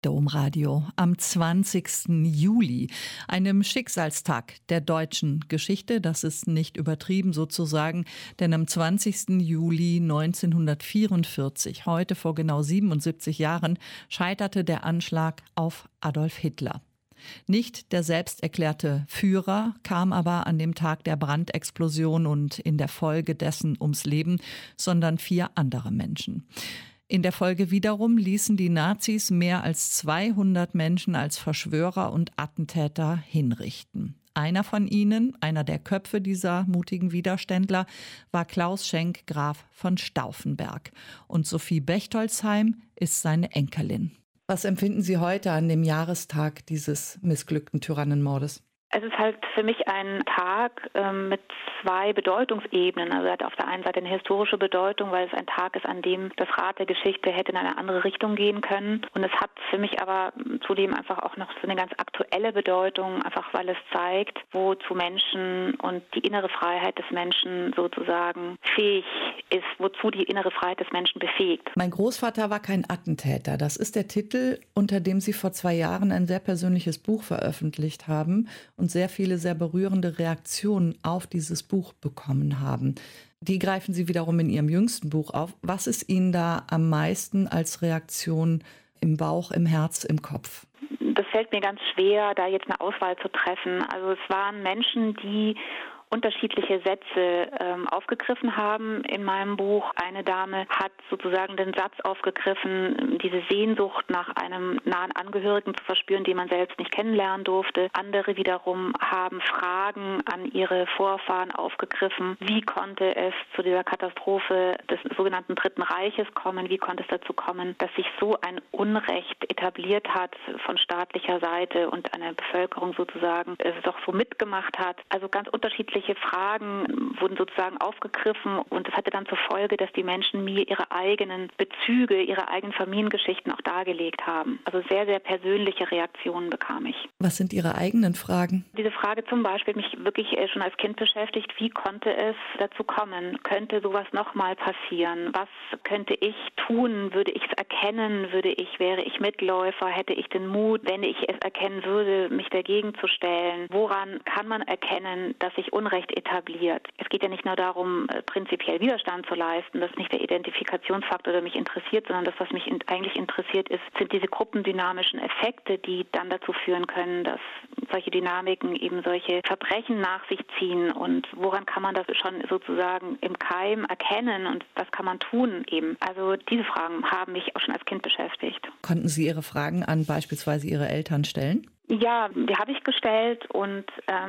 Domradio am 20. Juli, einem Schicksalstag der deutschen Geschichte. Das ist nicht übertrieben sozusagen, denn am 20. Juli 1944, heute vor genau 77 Jahren, scheiterte der Anschlag auf Adolf Hitler. Nicht der selbsterklärte Führer kam aber an dem Tag der Brandexplosion und in der Folge dessen ums Leben, sondern 4 andere Menschen. In der Folge wiederum ließen die Nazis mehr als 200 Menschen als Verschwörer und Attentäter hinrichten. Einer von ihnen, einer der Köpfe dieser mutigen Widerständler, war Klaus Schenk, Graf von Stauffenberg. Und Sophie Bechtolsheim ist seine Enkelin. Was empfinden Sie heute an dem Jahrestag dieses missglückten Tyrannenmordes? Es ist halt für mich ein Tag mit 2 Bedeutungsebenen. Also er hat auf der einen Seite eine historische Bedeutung, weil es ein Tag ist, an dem das Rad der Geschichte hätte in eine andere Richtung gehen können. Und es hat für mich aber zudem einfach auch noch so eine ganz aktuelle Bedeutung, einfach weil es zeigt, wozu Menschen und die innere Freiheit des Menschen sozusagen fähig ist, wozu die innere Freiheit des Menschen befähigt. Mein Großvater war kein Attentäter. Das ist der Titel, unter dem Sie vor 2 Jahren ein sehr persönliches Buch veröffentlicht haben und sehr viele sehr berührende Reaktionen auf dieses Buch bekommen haben. Die greifen Sie wiederum in Ihrem jüngsten Buch auf. Was ist Ihnen da am meisten als Reaktion im Bauch, im Herz, im Kopf? Das fällt mir ganz schwer, da jetzt eine Auswahl zu treffen. Also es waren Menschen, die unterschiedliche Sätze aufgegriffen haben in meinem Buch. Eine Dame hat sozusagen den Satz aufgegriffen, diese Sehnsucht nach einem nahen Angehörigen zu verspüren, den man selbst nicht kennenlernen durfte. Andere wiederum haben Fragen an ihre Vorfahren aufgegriffen. Wie konnte es zu dieser Katastrophe des sogenannten Dritten Reiches kommen? Wie konnte es dazu kommen, dass sich so ein Unrecht etabliert hat von staatlicher Seite und eine Bevölkerung sozusagen es doch so mitgemacht hat? Also ganz unterschiedliche Fragen wurden sozusagen aufgegriffen und das hatte dann zur Folge, dass die Menschen mir ihre eigenen Bezüge, ihre eigenen Familiengeschichten auch dargelegt haben. Also sehr, sehr persönliche Reaktionen bekam ich. Was sind Ihre eigenen Fragen? Diese Frage zum Beispiel mich wirklich schon als Kind beschäftigt. Wie konnte es dazu kommen? Könnte sowas nochmal passieren? Was könnte ich tun? Würde ich es erkennen? Wäre ich Mitläufer? Hätte ich den Mut, wenn ich es erkennen würde, mich dagegen zu stellen? Woran kann man erkennen, dass sich Unrecht etabliert? Es geht ja nicht nur darum, prinzipiell Widerstand zu leisten. Das ist nicht der Identifikationsfaktor, der mich interessiert, sondern das, was mich eigentlich interessiert, sind diese gruppendynamischen Effekte, die dann dazu führen können, dass solche Dynamiken eben solche Verbrechen nach sich ziehen. Und woran kann man das schon sozusagen im Keim erkennen und was kann man tun eben? Also diese Fragen haben mich auch schon als Kind beschäftigt. Konnten Sie Ihre Fragen an beispielsweise Ihre Eltern stellen? Ja, die habe ich gestellt und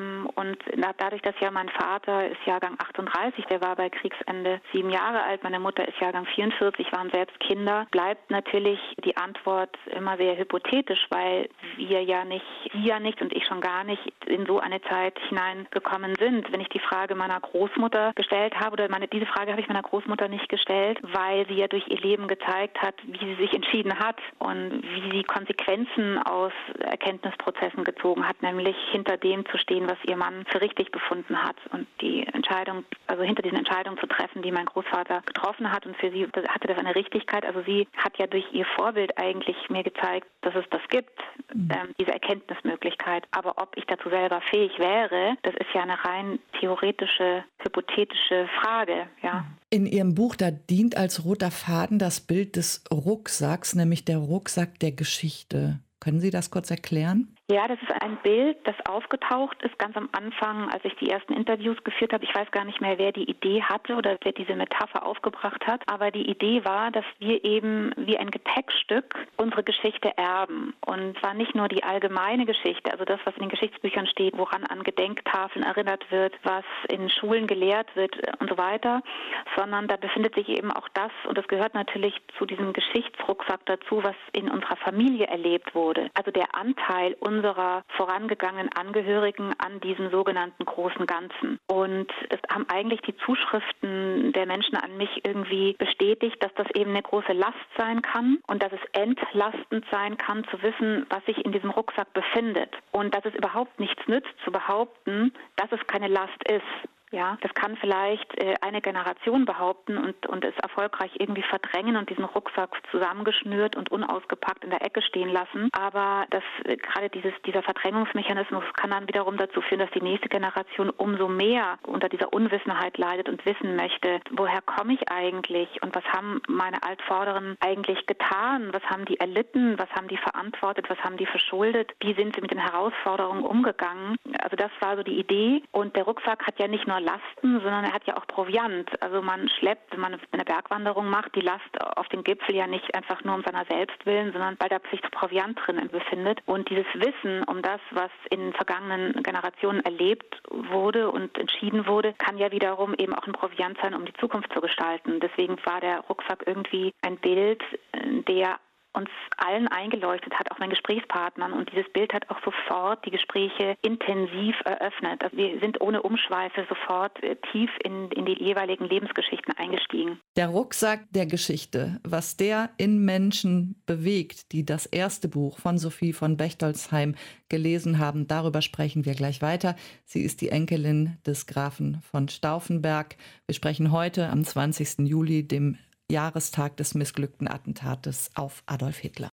dadurch, dass ja mein Vater ist Jahrgang 38, der war bei Kriegsende 7 Jahre alt, meine Mutter ist Jahrgang 44, waren selbst Kinder, bleibt natürlich die Antwort immer sehr hypothetisch, weil sie ja nicht und ich schon gar nicht in so eine Zeit hineingekommen sind. Wenn ich die Frage meiner Großmutter gestellt habe, diese Frage habe ich meiner Großmutter nicht gestellt, weil sie ja durch ihr Leben gezeigt hat, wie sie sich entschieden hat und wie sie Konsequenzen aus Erkenntnisprozessen gezogen hat, nämlich hinter dem zu stehen, was ihr Mann für richtig befunden hat und die Entscheidung, also hinter diesen Entscheidungen zu treffen, die mein Großvater getroffen hat und für sie hatte das eine Richtigkeit. Also sie hat ja durch ihr Vorbild eigentlich mir gezeigt, dass es das gibt, diese Erkenntnismöglichkeit. Aber ob ich dazu selber fähig wäre, das ist ja eine rein theoretische, hypothetische Frage, ja. In Ihrem Buch, da dient als roter Faden das Bild des Rucksacks, nämlich der Rucksack der Geschichte. Können Sie das kurz erklären? Ja, das ist ein Bild, das aufgetaucht ist ganz am Anfang, als ich die ersten Interviews geführt habe. Ich weiß gar nicht mehr, wer die Idee hatte oder wer diese Metapher aufgebracht hat. Aber die Idee war, dass wir eben wie ein Gepäckstück unsere Geschichte erben. Und zwar nicht nur die allgemeine Geschichte, also das, was in den Geschichtsbüchern steht, woran an Gedenktafeln erinnert wird, was in Schulen gelehrt wird und so weiter, sondern da befindet sich eben auch das, und das gehört natürlich zu diesem Geschichtsrucksack dazu, was in unserer Familie erlebt wurde. Also der Anteil unserer vorangegangenen Angehörigen an diesem sogenannten großen Ganzen. Und es haben eigentlich die Zuschriften der Menschen an mich irgendwie bestätigt, dass das eben eine große Last sein kann und dass es entlastend sein kann, zu wissen, was sich in diesem Rucksack befindet. Und dass es überhaupt nichts nützt, zu behaupten, dass es keine Last ist. Ja, das kann vielleicht eine Generation behaupten und es erfolgreich irgendwie verdrängen und diesen Rucksack zusammengeschnürt und unausgepackt in der Ecke stehen lassen. Aber gerade dieser Verdrängungsmechanismus kann dann wiederum dazu führen, dass die nächste Generation umso mehr unter dieser Unwissenheit leidet und wissen möchte, woher komme ich eigentlich und was haben meine Altvorderen eigentlich getan, was haben die erlitten, was haben die verantwortet, was haben die verschuldet, wie sind sie mit den Herausforderungen umgegangen. Also das war so die Idee. Und der Rucksack hat ja nicht nur Lasten, sondern er hat ja auch Proviant. Also man schleppt, wenn man eine Bergwanderung macht, die Last auf den Gipfel ja nicht einfach nur um seiner selbst willen, sondern weil da sich Proviant drin befindet. Und dieses Wissen um das, was in vergangenen Generationen erlebt wurde und entschieden wurde, kann ja wiederum eben auch ein Proviant sein, um die Zukunft zu gestalten. Deswegen war der Rucksack irgendwie ein Bild, der uns allen eingeleuchtet hat, auch meinen Gesprächspartnern. Und dieses Bild hat auch sofort die Gespräche intensiv eröffnet. Also wir sind ohne Umschweife sofort tief in die jeweiligen Lebensgeschichten eingestiegen. Der Rucksack der Geschichte, was der in Menschen bewegt, die das erste Buch von Sophie von Bechtolsheim gelesen haben, darüber sprechen wir gleich weiter. Sie ist die Enkelin des Grafen von Stauffenberg. Wir sprechen heute am 20. Juli, dem Jahrestag des missglückten Attentates auf Adolf Hitler.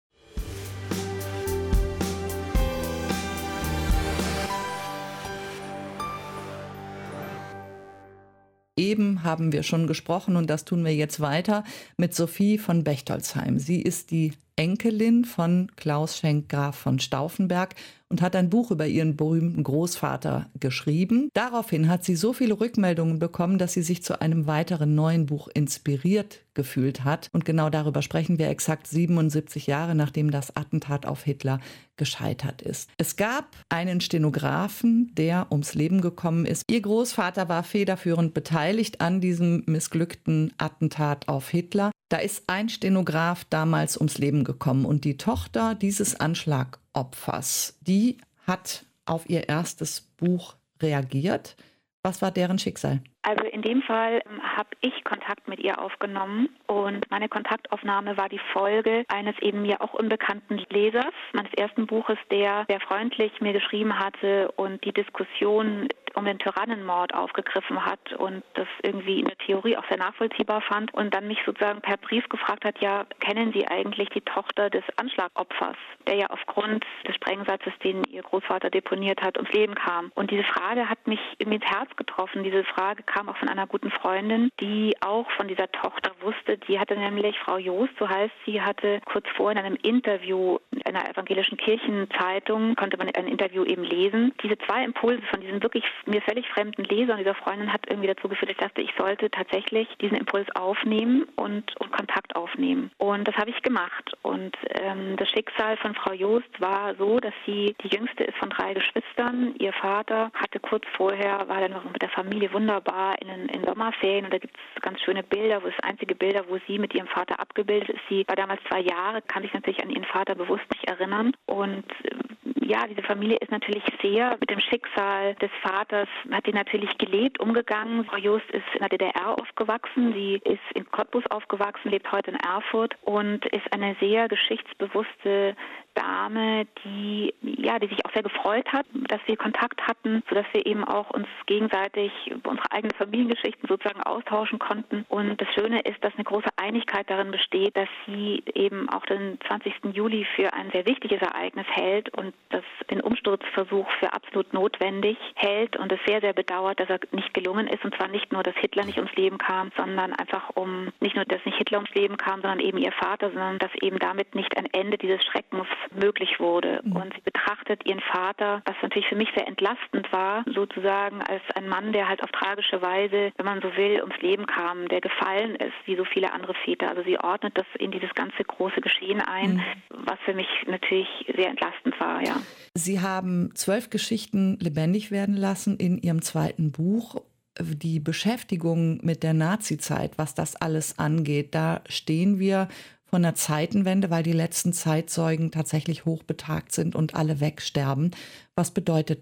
Eben haben wir schon gesprochen und das tun wir jetzt weiter mit Sophie von Bechtolsheim. Sie ist die Enkelin von Klaus Schenk Graf von Stauffenberg und hat ein Buch über ihren berühmten Großvater geschrieben. Daraufhin hat sie so viele Rückmeldungen bekommen, dass sie sich zu einem weiteren neuen Buch inspiriert gefühlt hat. Und genau darüber sprechen wir exakt 77 Jahre, nachdem das Attentat auf Hitler gescheitert ist. Es gab einen Stenografen, der ums Leben gekommen ist. Ihr Großvater war federführend beteiligt an diesem missglückten Attentat auf Hitler. Da ist ein Stenograf damals ums Leben gekommen und die Tochter dieses Anschlagopfers, die hat auf ihr erstes Buch reagiert. Was war deren Schicksal? Also in dem Fall habe ich Kontakt mit ihr aufgenommen und meine Kontaktaufnahme war die Folge eines eben mir auch unbekannten Lesers meines ersten Buches, der sehr freundlich mir geschrieben hatte und die Diskussion um den Tyrannenmord aufgegriffen hat und das irgendwie in der Theorie auch sehr nachvollziehbar fand und dann mich sozusagen per Brief gefragt hat, ja, kennen Sie eigentlich die Tochter des Anschlagopfers, der ja aufgrund des Sprengsatzes, den ihr Großvater deponiert hat, ums Leben kam. Und diese Frage hat mich irgendwie ins Herz getroffen. Diese Frage kam auch von einer guten Freundin, die auch von dieser Tochter wusste. Die hatte nämlich, Frau Joost, so heißt sie, hatte kurz vor in einem Interview in einer evangelischen Kirchenzeitung, konnte man ein Interview eben lesen. Diese zwei Impulse von diesem wirklich mir völlig fremden Leser und dieser Freundin hat irgendwie dazu geführt, dass ich dachte, ich sollte tatsächlich diesen Impuls aufnehmen und Kontakt aufnehmen. Und das habe ich gemacht. Und das Schicksal von Frau Joost war so, dass sie die jüngste ist von 3 Geschwistern. Ihr Vater hatte kurz vorher, war dann noch mit der Familie wunderbar in Sommerferien und da gibt es ganz schöne Bilder, wo es einzige Bilder, wo sie mit ihrem Vater abgebildet ist. Sie war damals 2 Jahre, kann sich natürlich an ihren Vater bewusst nicht erinnern. Und ja, diese Familie ist natürlich sehr mit dem Schicksal des Vaters, hat die natürlich gelebt, umgegangen. Frau Joost ist in der DDR aufgewachsen, sie ist in Cottbus aufgewachsen, lebt heute in Erfurt und ist eine sehr geschichtsbewusste Dame, die sich auch sehr gefreut hat, dass wir Kontakt hatten, sodass wir eben auch uns gegenseitig unsere eigenen Familiengeschichten sozusagen austauschen konnten. Und das Schöne ist, dass eine große Einigkeit darin besteht, dass sie eben auch den 20. Juli für ein sehr wichtiges Ereignis hält und den Umsturzversuch für absolut notwendig hält und es sehr, sehr bedauert, dass er nicht gelungen ist. Und zwar nicht nur, dass Hitler nicht ums Leben kam, sondern einfach nicht nur, dass nicht Hitler ums Leben kam, sondern eben ihr Vater, sondern dass eben damit nicht ein Ende dieses Schreckens möglich wurde. Und sie betrachtet ihren Vater, was natürlich für mich sehr entlastend war, sozusagen als ein Mann, der halt auf tragische Weise, wenn man so will, ums Leben kam, der gefallen ist, wie so viele andere Väter. Also sie ordnet das in dieses ganze große Geschehen ein, was für mich natürlich sehr entlastend war, ja. Sie haben 12 Geschichten lebendig werden lassen in Ihrem zweiten Buch. Die Beschäftigung mit der Nazizeit, was das alles angeht, da stehen wir von der Zeitenwende, weil die letzten Zeitzeugen tatsächlich hochbetagt sind und alle wegsterben. Was bedeutet das?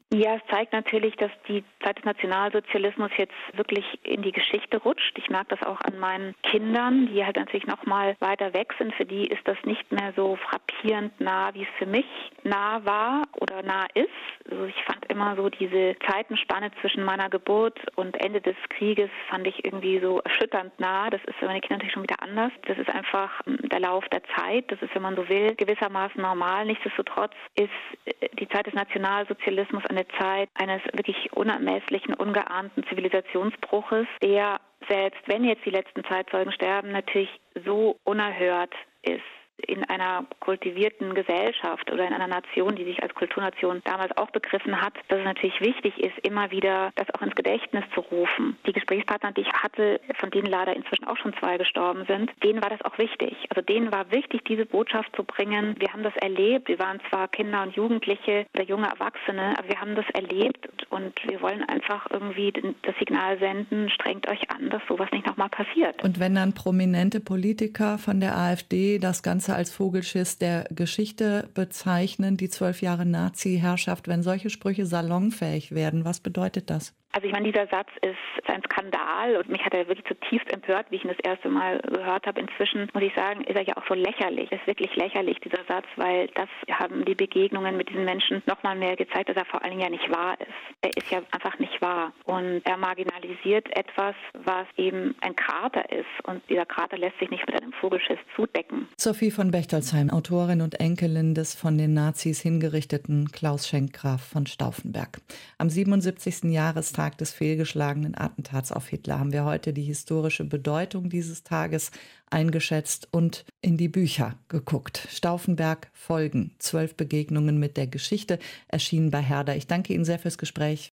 Ja, es zeigt natürlich, dass die Zeit des Nationalsozialismus jetzt wirklich in die Geschichte rutscht. Ich merke das auch an meinen Kindern, die halt natürlich noch mal weiter weg sind. Für die ist das nicht mehr so frappierend nah, wie es für mich nah war oder nah ist. Also ich fand immer so diese Zeitenspanne zwischen meiner Geburt und Ende des Krieges fand ich irgendwie so erschütternd nah. Das ist für meine Kinder natürlich schon wieder anders. Das ist einfach der Lauf der Zeit. Das ist, wenn man so will, gewissermaßen normal. Nichtsdestotrotz ist die Zeit des Nationalsozialismus eine Zeit eines wirklich unermesslichen, ungeahnten Zivilisationsbruches, der, selbst wenn jetzt die letzten Zeitzeugen sterben, natürlich so unerhört ist in einer kultivierten Gesellschaft oder in einer Nation, die sich als Kulturnation damals auch begriffen hat, dass es natürlich wichtig ist, immer wieder das auch ins Gedächtnis zu rufen. Die Gesprächspartner, die ich hatte, von denen leider inzwischen auch schon 2 gestorben sind, denen war das auch wichtig. Also denen war wichtig, diese Botschaft zu bringen. Wir haben das erlebt. Wir waren zwar Kinder und Jugendliche oder junge Erwachsene, aber wir haben das erlebt und wir wollen einfach irgendwie das Signal senden, strengt euch an, dass sowas nicht nochmal passiert. Und wenn dann prominente Politiker von der AfD das Ganze als Vogelschiss der Geschichte bezeichnen, die 12 Jahre Nazi-Herrschaft, wenn solche Sprüche salonfähig werden, was bedeutet das? Also ich meine, dieser Satz ist ein Skandal und mich hat er wirklich zutiefst empört, wie ich ihn das erste Mal gehört habe. Inzwischen, muss ich sagen, ist er ja auch so lächerlich. Es ist wirklich lächerlich, dieser Satz, weil das haben die Begegnungen mit diesen Menschen nochmal mehr gezeigt, dass er vor allen Dingen ja nicht wahr ist. Er ist ja einfach nicht wahr. Und er marginalisiert etwas, was eben ein Krater ist. Und dieser Krater lässt sich nicht mit einem Vogelschiss zudecken. Sophie von Bechtolsheim, Autorin und Enkelin des von den Nazis hingerichteten Klaus Schenk Graf von Stauffenberg. Am 77. Jahrestag des fehlgeschlagenen Attentats auf Hitler haben wir heute die historische Bedeutung dieses Tages eingeschätzt und in die Bücher geguckt. Stauffenberg Folgen, 12 Begegnungen mit der Geschichte, erschienen bei Herder. Ich danke Ihnen sehr fürs Gespräch.